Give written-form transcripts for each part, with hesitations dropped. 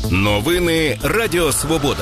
Новини Радіо Свобода.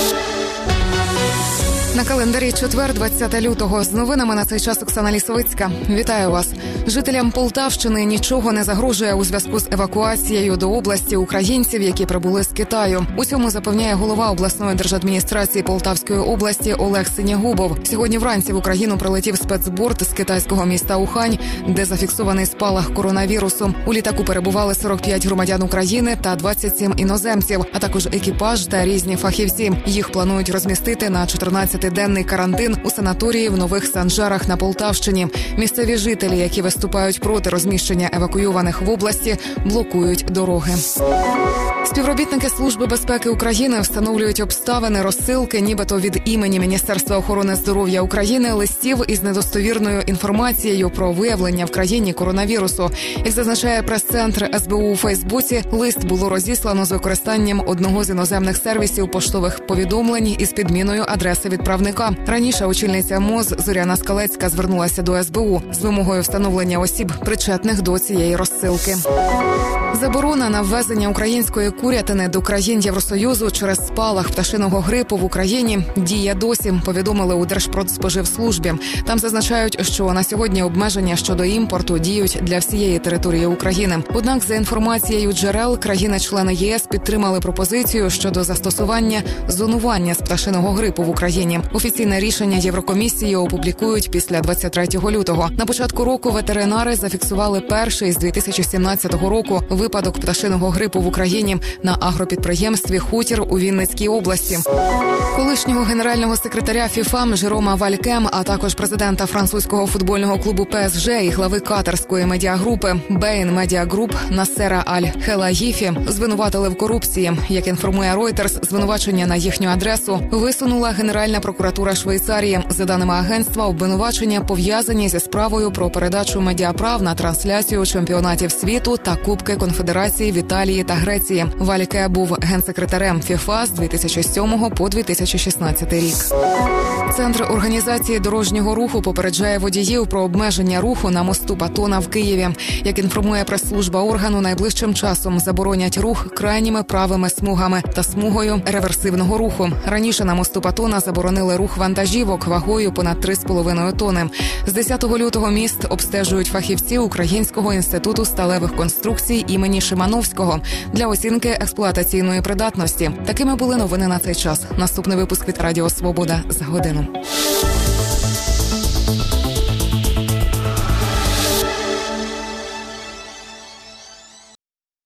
На календарі четвер, 20 лютого. З новинами на цей час Оксана Лісовицька. Вітаю вас. Жителям Полтавщини нічого не загрожує у зв'язку з евакуацією до області українців, які прибули з Китаю. У цьому запевняє голова обласної держадміністрації Полтавської області Олег Синягубов. Сьогодні вранці в Україну прилетів спецборд з китайського міста Ухань, де зафіксований спалах коронавірусу. У літаку перебували 45 громадян України та 27 іноземців, а також екіпаж та різні фахівці. Їх планують розмістити на 14-денний карантин у санаторії в Нових Санжарах на Полтавщині. Місцеві жителі, які виступають проти розміщення евакуйованих в області, блокують дороги. Співробітники Служби безпеки України встановлюють обставини розсилки, нібито від імені Міністерства охорони здоров'я України, листів із недостовірною інформацією про виявлення в країні коронавірусу. Як зазначає прес-центр СБУ у Фейсбуці, лист було розіслано з використанням одного з іноземних сервісів поштових повідомлень із підміною адреси відправника. Раніше очільниця МОЗ Зоряна Скалецька звернулася до СБУ з вимогою встановлення осіб, причетних до цієї розсилки. Заборона на ввезення української курятини до країн Євросоюзу через спалах пташиного грипу в Україні діє досі, повідомили у Держпродспоживслужбі. Там зазначають, що на сьогодні обмеження щодо імпорту діють для всієї території України. Однак, за інформацією джерел, країни-члени ЄС підтримали пропозицію щодо застосування зонування з пташиного грипу в Україні. Офіційне рішення Єврокомісії опублікують після 23 лютого. На початку року ветеринари зафіксували перший з 2017 року випадок пташиного грипу в Україні на агропідприємстві «Хутір» у Вінницькій області. Колишнього генерального секретаря ФІФА Жерома Валькем, а також президента французького футбольного клубу ПСЖ і глави катарської медіагрупи Бейн Медіа Груп Насера Аль-Хелаїфі звинуватили в корупції. Як інформує Reuters, звинувачення на їхню адресу висунула Генеральна прокуратура Швейцарії. За даними агентства, обвинувачення пов'язані зі справою про передачу медіаправ на трансляцію чемпіонатів світу та Кубки Конфедерації в Італії та Греції. Вальке був генсекретарем ФІФА з 2007 по 2016 рік. Центр організації дорожнього руху попереджає водіїв про обмеження руху на мосту Патона в Києві. Як інформує прес-служба органу, найближчим часом заборонять рух крайніми правими смугами та смугою реверсивного руху. Раніше на мосту Патона заборонили рух вантажівок вагою понад 3,5 тони. З 10 лютого міст обстежують фахівці Українського інституту сталевих конструкцій імені Шимановського для оцінки експлуатаційної придатності. Такими були новини на цей час. Наступний випуск від Радіо Свобода за годину.